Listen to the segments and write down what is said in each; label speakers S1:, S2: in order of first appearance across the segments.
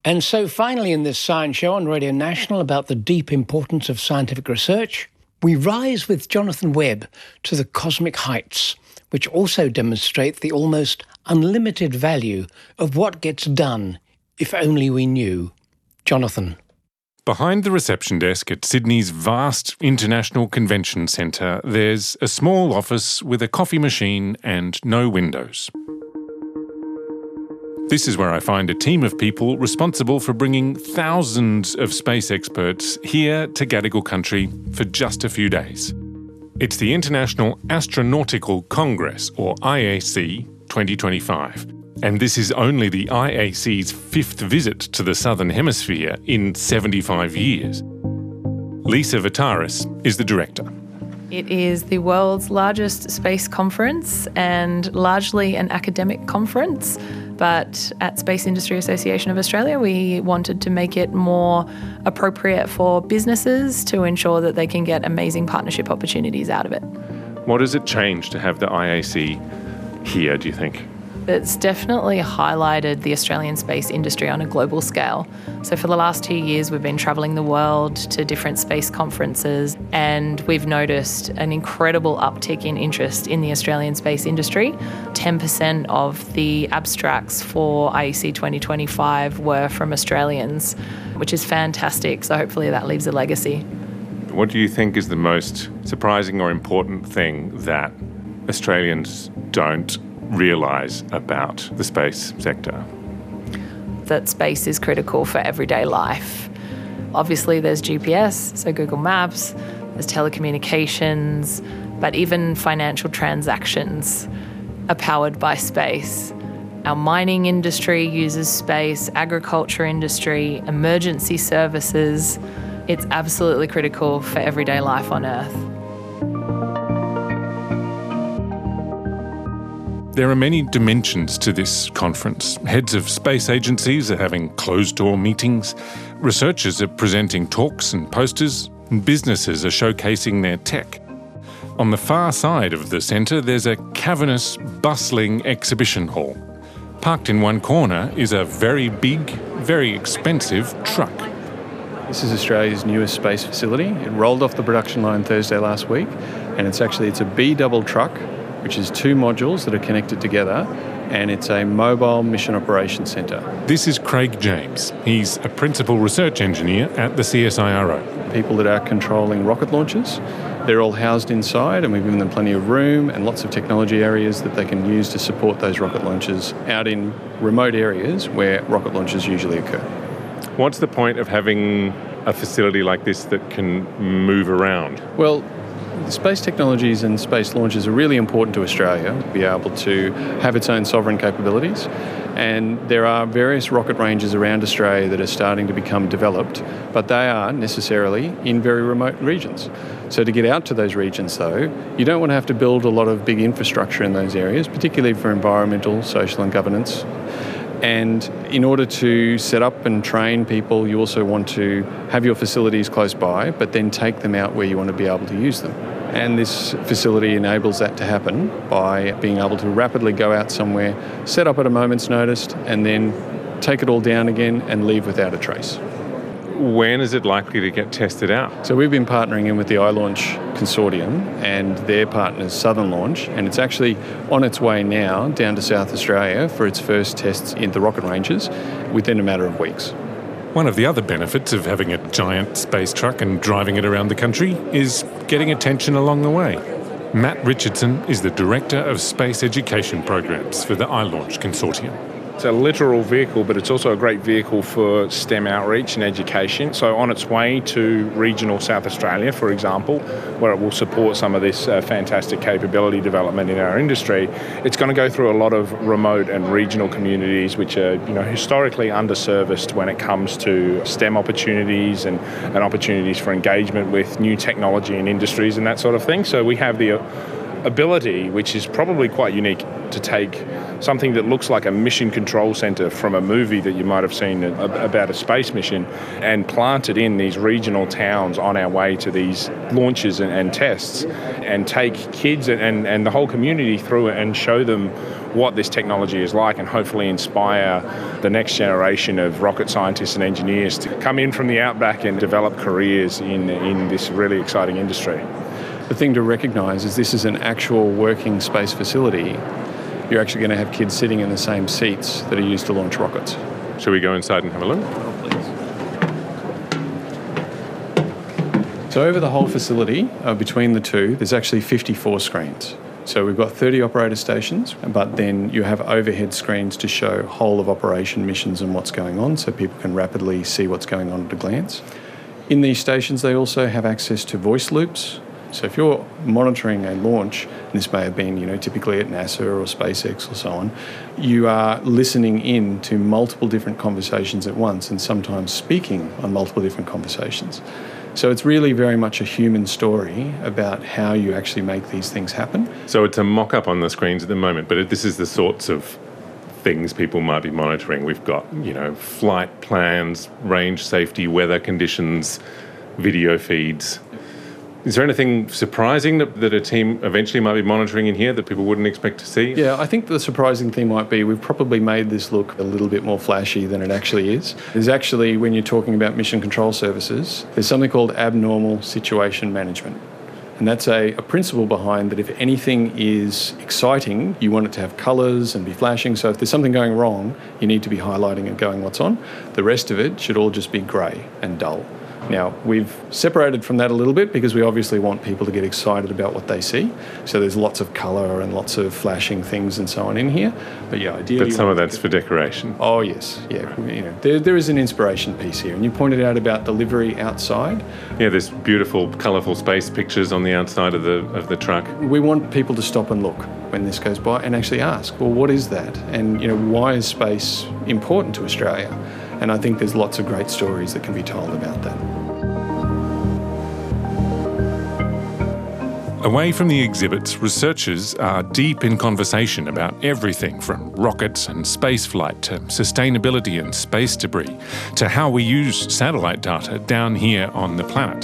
S1: And so finally in this science show on Radio National about the deep importance of scientific research, we rise with Jonathan Webb to the cosmic heights, which also demonstrate the almost unlimited value of what gets done if only we knew. Jonathan.
S2: Behind the reception desk at Sydney's vast International Convention Centre, there's a small office with a coffee machine and no windows. This is where I find a team of people responsible for bringing thousands of space experts here to Gadigal country for just a few days. It's the International Astronautical Congress, or IAC, 2025. And this is only the IAC's fifth visit to the Southern Hemisphere in 75 years. Lisa Vitaris is the director.
S3: It is the world's largest space conference and largely an academic conference. But at Space Industry Association of Australia, we wanted to make it more appropriate for businesses to ensure that they can get amazing partnership opportunities out of it.
S2: What does it change to have the IAC here, do you think?
S3: It's definitely highlighted the Australian space industry on a global scale. So for the last 2 years, we've been travelling the world to different space conferences, and we've noticed an incredible uptick in interest in the Australian space industry. 10% of the abstracts for IAC 2025 were from Australians, which is fantastic. So hopefully that leaves a legacy.
S2: What do you think is the most surprising or important thing that Australians don't realise about the space sector?
S3: That space is critical for everyday life. Obviously there's GPS, so Google Maps, there's telecommunications, but even financial transactions are powered by space. Our mining industry uses space, agriculture industry, emergency services. It's absolutely critical for everyday life on Earth.
S2: There are many dimensions to this conference. Heads of space agencies are having closed-door meetings, researchers are presenting talks and posters, and businesses are showcasing their tech. On the far side of the centre, there's a cavernous, bustling exhibition hall. Parked in one corner is a very big, very expensive truck.
S4: This is Australia's newest space facility. It rolled off the production line Thursday last week, and it's a B-double truck, which is 2 modules that are connected together, and it's a mobile mission operations centre.
S2: This is Craig James. He's a principal research engineer at the CSIRO.
S4: People that are controlling rocket launches, they're all housed inside, and we've given them plenty of room and lots of technology areas that they can use to support those rocket launches out in remote areas where rocket launches usually occur.
S2: What's the point of having a facility like this that can move around?
S4: Well, space technologies and space launches are really important to Australia to be able to have its own sovereign capabilities. And there are various rocket ranges around Australia that are starting to become developed, but they are necessarily in very remote regions. So to get out to those regions, though, you don't want to have to build a lot of big infrastructure in those areas, particularly for environmental, social and governance. And in order to set up and train people, you also want to have your facilities close by, but then take them out where you want to be able to use them. And this facility enables that to happen by being able to rapidly go out somewhere, set up at a moment's notice, and then take it all down again and leave without a trace.
S2: When is it likely to get tested out?
S4: So we've been partnering in with the iLaunch Consortium and their partners Southern Launch, and it's actually on its way now down to South Australia for its first tests in the rocket ranges within a matter of weeks.
S2: One of the other benefits of having a giant space truck and driving it around the country is getting attention along the way. Matt Richardson is the Director of Space Education Programs for the iLaunch Consortium.
S5: It's a literal vehicle, but it's also a great vehicle for STEM outreach and education. So on its way to regional South Australia, for example, where it will support some of this fantastic capability development in our industry, it's going to go through a lot of remote and regional communities which are, historically underserviced when it comes to STEM opportunities and opportunities for engagement with new technology and industries and that sort of thing. So we have the ability, which is probably quite unique, to take something that looks like a mission control centre from a movie that you might have seen about a space mission and plant it in these regional towns on our way to these launches and tests, and take kids and the whole community through it and show them what this technology is like, and hopefully inspire the next generation of rocket scientists and engineers to come in from the outback and develop careers in this really exciting industry.
S4: The thing to recognise is this is an actual working space facility. You're actually going to have kids sitting in the same seats that are used to launch rockets.
S2: Shall we go inside and have a look?
S4: So over the whole facility, between the two, there's actually 54 screens. So we've got 30 operator stations, but then you have overhead screens to show whole of operation missions and what's going on, so people can rapidly see what's going on at a glance. In these stations, they also have access to voice loops. So if you're monitoring a launch, and this may have been, typically at NASA or SpaceX or so on, you are listening in to multiple different conversations at once, and sometimes speaking on multiple different conversations. So it's really very much a human story about how you actually make these things happen.
S2: So it's a mock-up on the screens at the moment, but this is the sorts of things people might be monitoring. We've got, flight plans, range safety, weather conditions, video feeds. Is there anything surprising that a team eventually might be monitoring in here that people wouldn't expect to see?
S4: Yeah, I think the surprising thing might be we've probably made this look a little bit more flashy than it actually is. There's actually, when you're talking about mission control services, there's something called abnormal situation management. And that's a principle behind that if anything is exciting, you want it to have colours and be flashing. So if there's something going wrong, you need to be highlighting and going what's on. The rest of it should all just be grey and dull. Now, we've separated from that a little bit because we obviously want people to get excited about what they see. So there's lots of colour and lots of flashing things and so on in here. But yeah, ideally...
S2: But some of that's for decoration.
S4: Oh, yes. Yeah. There is an inspiration piece here. And you pointed out about delivery outside.
S2: Yeah, there's beautiful, colourful space pictures on the outside of the truck.
S4: We want people to stop and look when this goes by and actually ask, well, what is that? And, why is space important to Australia? And I think there's lots of great stories that can be told about that.
S2: Away from the exhibits, researchers are deep in conversation about everything from rockets and spaceflight to sustainability and space debris to how we use satellite data down here on the planet.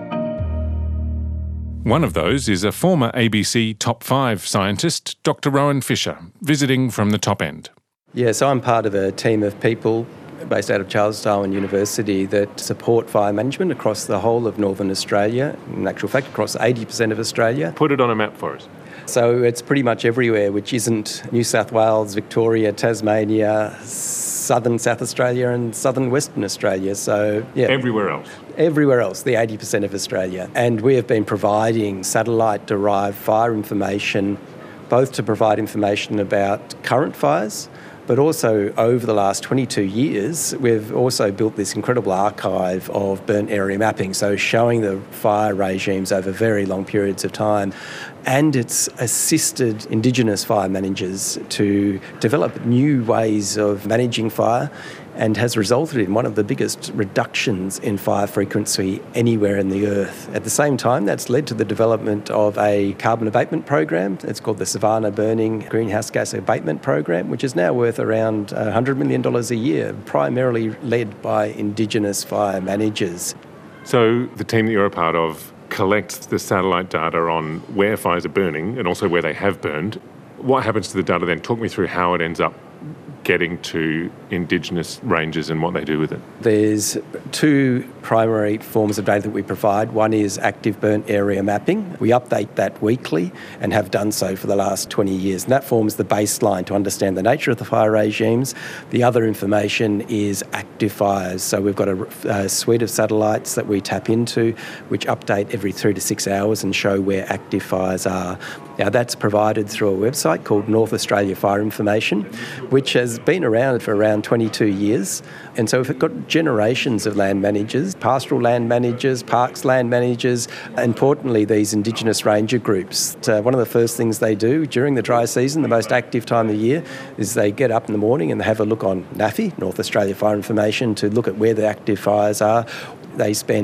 S2: One of those is a former ABC Top 5 scientist, Dr. Rowan Fisher, visiting from the top end.
S6: Yes, I'm part of a team of people based out of Charles Darwin University that support fire management across the whole of Northern Australia, in actual fact across 80% of Australia.
S2: Put it on a map for us.
S6: So it's pretty much everywhere, which isn't New South Wales, Victoria, Tasmania, southern South Australia and southern Western Australia. So yeah.
S2: Everywhere else?
S6: Everywhere else, the 80% of Australia. And we have been providing satellite-derived fire information, both to provide information about current fires, but also over the last 22 years, we've also built this incredible archive of burnt area mapping, so showing the fire regimes over very long periods of time. And it's assisted Indigenous fire managers to develop new ways of managing fire and has resulted in one of the biggest reductions in fire frequency anywhere in the earth. At the same time, that's led to the development of a carbon abatement program. It's called the Savannah Burning Greenhouse Gas Abatement Program, which is now worth around $100 million a year, primarily led by Indigenous fire managers.
S2: So the team that you're a part of collects the satellite data on where fires are burning and also where they have burned. What happens to the data then? Talk me through how it ends up getting to Indigenous ranges and what they do with it.
S6: There's two primary forms of data that we provide. One is active burnt area mapping. We update that weekly and have done so for the last 20 years. And that forms the baseline to understand the nature of the fire regimes. The other information is active fires. So we've got a suite of satellites that we tap into, which update every 3 to 6 hours and show where active fires are. Now, that's provided through a website called North Australia Fire Information, which has been around for around 22 years. And so we've got generations of land managers, pastoral land managers, parks land managers, importantly, these Indigenous ranger groups. One of the first things they do during the dry season, the most active time of the year, is they get up in the morning and they have a look on NAFI, North Australia Fire Information, to look at where the active fires are. They spend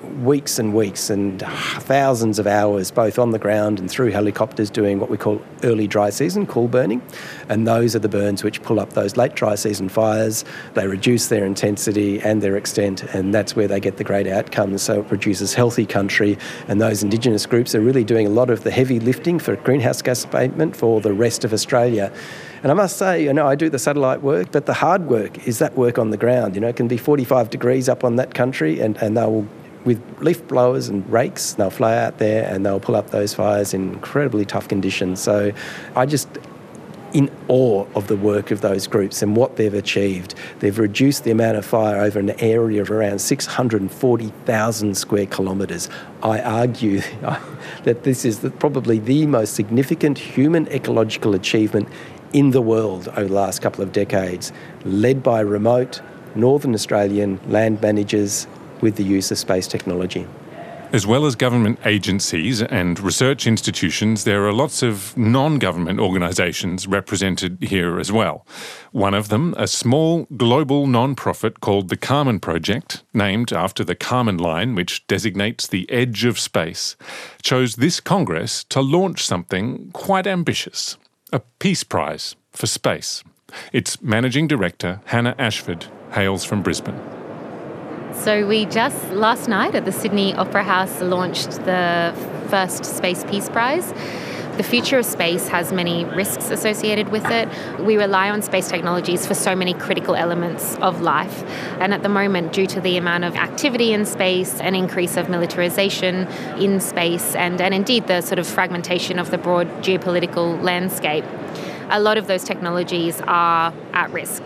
S6: weeks and weeks and thousands of hours both on the ground and through helicopters doing what we call early dry season, cool burning. And those are the burns which pull up those late dry season fires. They reduce their intensity and their extent, and that's where they get the great outcomes. So it produces healthy country, and those Indigenous groups are really doing a lot of the heavy lifting for greenhouse gas abatement for the rest of Australia. And I must say, I do the satellite work, but the hard work is that work on the ground. It can be 45 degrees up on that country, and they will, with leaf blowers and rakes, they'll fly out there and they'll pull up those fires in incredibly tough conditions. So I just in awe of the work of those groups and what they've achieved. They've reduced the amount of fire over an area of around 640,000 square kilometres. I argue that this is probably the most significant human ecological achievement in the world over the last couple of decades, led by remote Northern Australian land managers with the use of space technology.
S2: As well as government agencies and research institutions, there are lots of non-government organisations represented here as well. One of them, a small global non-profit called the Kármán Project, named after the Kármán line, which designates the edge of space, chose this Congress to launch something quite ambitious, a Peace Prize for space. Its managing director, Hannah Ashford, hails from Brisbane.
S7: So we just last night at the Sydney Opera House launched the first Space Peace Prize. The future of space has many risks associated with it. We rely on space technologies for so many critical elements of life. And at the moment, due to the amount of activity in space, an increase of militarization in space, and indeed the sort of fragmentation of the broad geopolitical landscape, a lot of those technologies are at risk.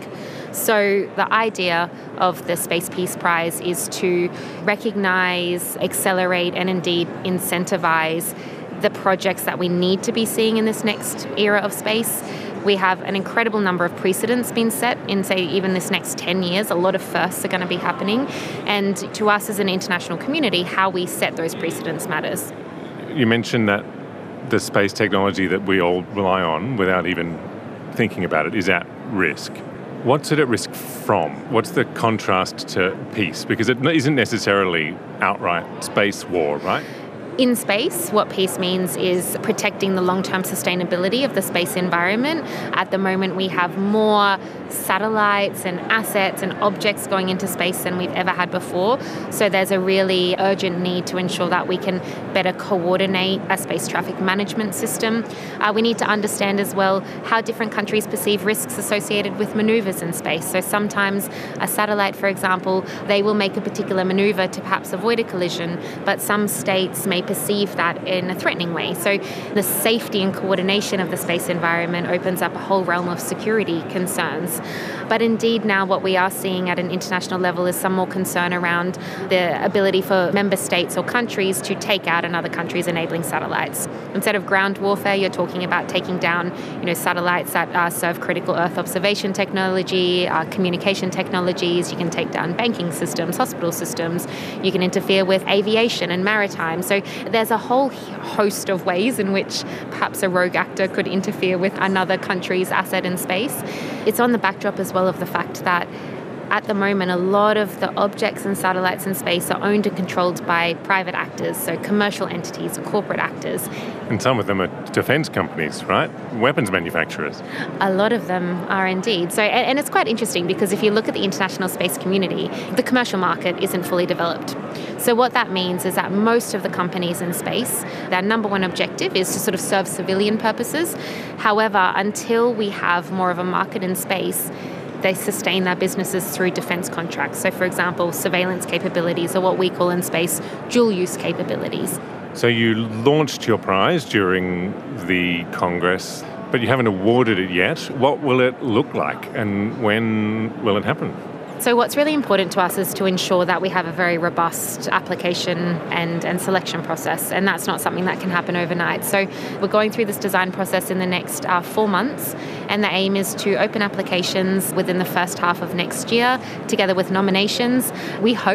S7: So the idea of the Space Peace Prize is to recognise, accelerate and indeed incentivise the projects that we need to be seeing in this next era of space. We have an incredible number of precedents being set in, say, even this next 10 years. A lot of firsts are going to be happening. And to us as an international community, how we set those precedents matters.
S2: You mentioned that the space technology that we all rely on without even thinking about it is at risk. What's it at risk from? What's the contrast to peace? Because it isn't necessarily outright space war, right?
S7: In space, what peace means is protecting the long-term sustainability of the space environment. At the moment, we have more satellites and assets and objects going into space than we've ever had before. So there's a really urgent need to ensure that we can better coordinate a space traffic management system. We need to understand as well how different countries perceive risks associated with manoeuvres in space. So sometimes a satellite, for example, they will make a particular manoeuvre to perhaps avoid a collision, but some states may perceive that in a threatening way. So the safety and coordination of the space environment opens up a whole realm of security concerns. But indeed now what we are seeing at an international level is some more concern around the ability for member states or countries to take out another country's enabling satellites. Instead of ground warfare, you're talking about taking down, satellites that serve critical Earth observation technology, communication technologies. You can take down banking systems, hospital systems. You can interfere with aviation and maritime. So there's a whole host of ways in which perhaps a rogue actor could interfere with another country's asset in space. It's on the backdrop as well of the fact that at the moment, a lot of the objects and satellites in space are owned and controlled by private actors, so commercial entities, corporate actors.
S2: And some of them are defence companies, right? Weapons manufacturers.
S7: A lot of them are indeed. So, and it's quite interesting because if you look at the international space community, the commercial market isn't fully developed. So what that means is that most of the companies in space, their number one objective is to sort of serve civilian purposes. However, until we have more of a market in space, they sustain their businesses through defence contracts. So, for example, surveillance capabilities or what we call in space dual-use capabilities.
S2: So you launched your prize during the Congress, but you haven't awarded it yet. What will it look like and when will it happen?
S7: So what's really important to us is to ensure that we have a very robust application and selection process, and that's not something that can happen overnight. So we're going through this design process in the next 4 months, and the aim is to open applications within the first half of next year, together with nominations. We hope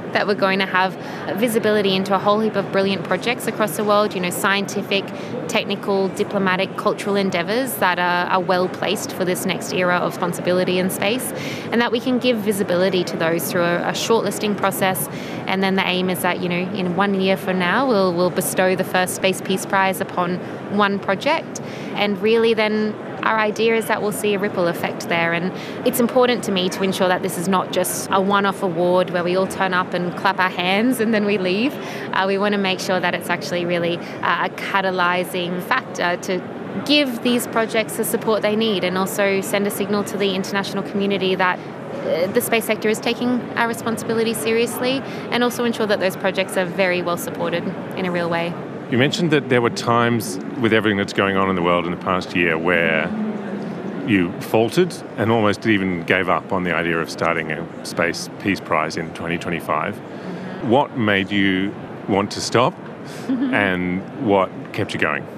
S7: that we're going to have visibility into a whole heap of brilliant projects across the world, scientific, technical, diplomatic, cultural endeavours that are well placed for this next era of responsibility in space, and that we can give visibility to those through a shortlisting process. And then the aim is that, in 1 year from now, we'll bestow the first Space Peace Prize upon one project. And really then our idea is that we'll see a ripple effect there. And it's important to me to ensure that this is not just a one-off award where we all turn up and clap our hands and then we leave. We want to make sure that it's actually really a catalysing factor to give these projects the support they need, and also send a signal to the international community that the space sector is taking our responsibility seriously, and also ensure that those projects are very well supported in a real way.
S2: You mentioned that there were times with everything that's going on in the world in the past year where you faltered and almost even gave up on the idea of starting a Space Peace Prize in 2025. What made you want to stop and what kept you going?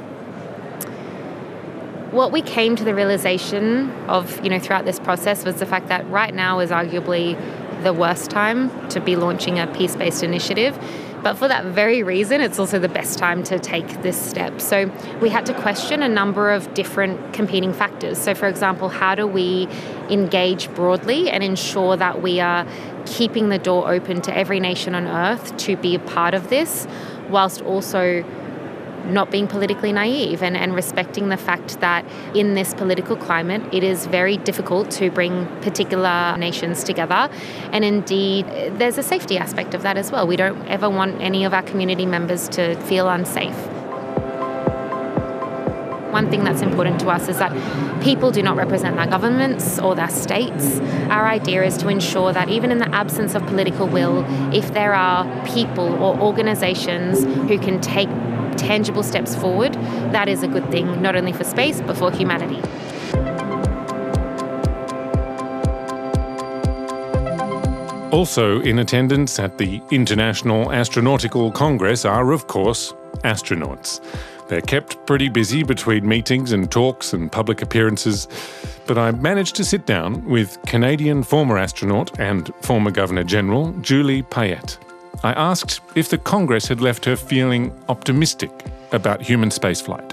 S7: What we came to the realization of, throughout this process was the fact that right now is arguably the worst time to be launching a peace-based initiative. But for that very reason, it's also the best time to take this step. So we had to question a number of different competing factors. So, for example, how do we engage broadly and ensure that we are keeping the door open to every nation on Earth to be a part of this, whilst also not being politically naive and respecting the fact that in this political climate, it is very difficult to bring particular nations together. And indeed, there's a safety aspect of that as well. We don't ever want any of our community members to feel unsafe. One thing that's important to us is that people do not represent their governments or their states. Our idea is to ensure that even in the absence of political will, if there are people or organisations who can take tangible steps forward, that is a good thing, not only for space, but for humanity.
S2: Also in attendance at the International Astronautical Congress are, of course, astronauts. They're kept pretty busy between meetings and talks and public appearances, but I managed to sit down with Canadian former astronaut and former Governor-General Julie Payette. I asked if the Congress had left her feeling optimistic about human spaceflight.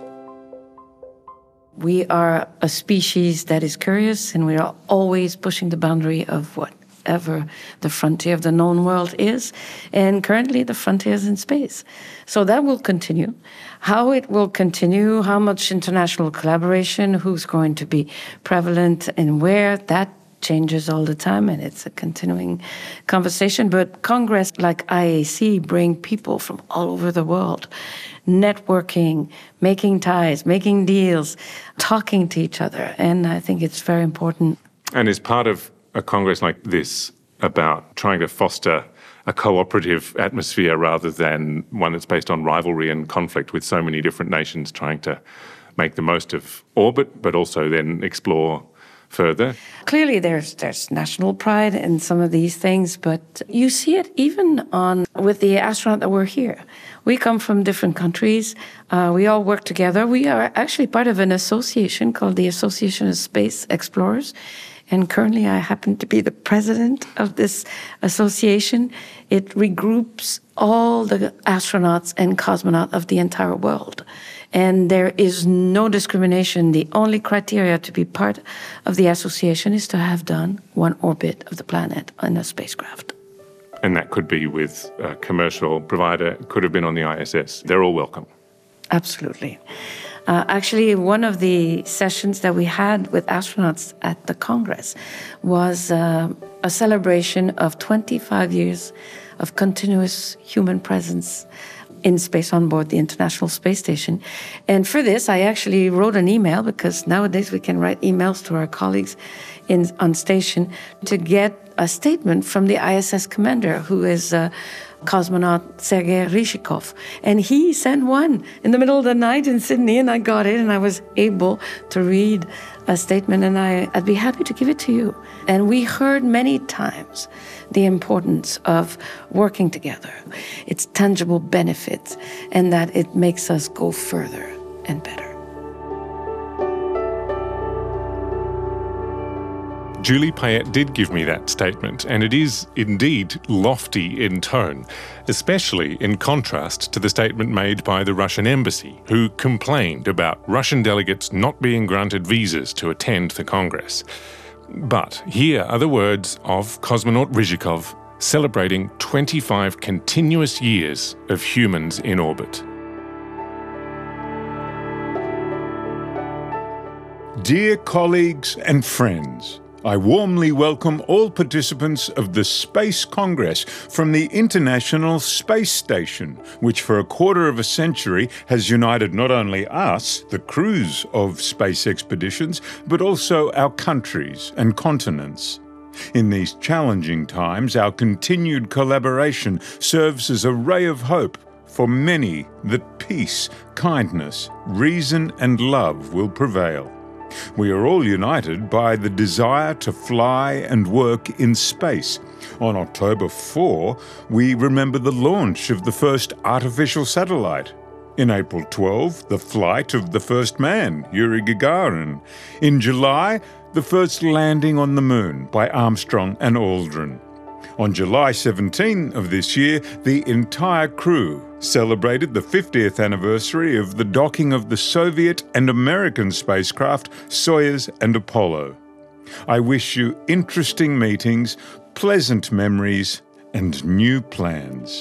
S8: We are a species that is curious, and we are always pushing the boundary of whatever the frontier of the known world is. And currently the frontier is in space. So that will continue. How it will continue, how much international collaboration, who's going to be prevalent and where, that changes all the time, and it's a continuing conversation. But Congress, like IAC, bring people from all over the world, networking, making ties, making deals, talking to each other. And I think it's very important.
S2: And is part of a Congress like this about trying to foster a cooperative atmosphere rather than one that's based on rivalry and conflict, with so many different nations trying to make the most of orbit, but also then explore further?
S8: Clearly there's national pride in some of these things, but you see it even with the astronaut that were here. We come from different countries. We all work together. We are actually part of an association called the Association of Space Explorers. And currently I happen to be the president of this association. It regroups all the astronauts and cosmonauts of the entire world. And there is no discrimination. The only criteria to be part of the association is to have done one orbit of the planet on a spacecraft.
S2: And that could be with a commercial provider, could have been on the ISS. They're all welcome.
S8: Absolutely. Actually, one of the sessions that we had with astronauts at the Congress was a celebration of 25 years of continuous human presence in space on board the International Space Station. And for this, I actually wrote an email, because nowadays we can write emails to our colleagues on station, to get a statement from the ISS commander, who is cosmonaut Sergei Ryzhikov. And he sent one in the middle of the night in Sydney, and I got it, and I was able to read a statement, and I'd be happy to give it to you. And we heard many times the importance of working together, its tangible benefits, and that it makes us go further and better.
S2: Julie Payette did give me that statement, and it is indeed lofty in tone, especially in contrast to the statement made by the Russian embassy, who complained about Russian delegates not being granted visas to attend the Congress. But here are the words of cosmonaut Ryzhikov celebrating 25 continuous years of humans in orbit.
S9: Dear colleagues and friends, I warmly welcome all participants of the Space Congress from the International Space Station, which for a quarter of a century has united not only us, the crews of space expeditions, but also our countries and continents. In these challenging times, our continued collaboration serves as a ray of hope for many that peace, kindness, reason and love will prevail. We are all united by the desire to fly and work in space. On October 4, we remember the launch of the first artificial satellite. In April 12, the flight of the first man, Yuri Gagarin. In July, the first landing on the moon by Armstrong and Aldrin. On July 17 of this year, the entire crew celebrated the 50th anniversary of the docking of the Soviet and American spacecraft Soyuz and Apollo. I wish you interesting meetings, pleasant memories, and new plans.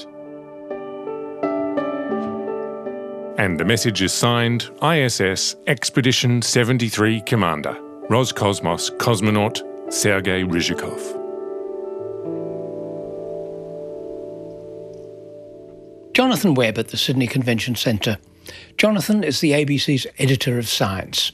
S2: And the message is signed ISS Expedition 73 Commander, Roscosmos cosmonaut Sergei Ryzhikov.
S1: Jonathan Webb at the Sydney Convention Centre. Jonathan is the ABC's editor of science.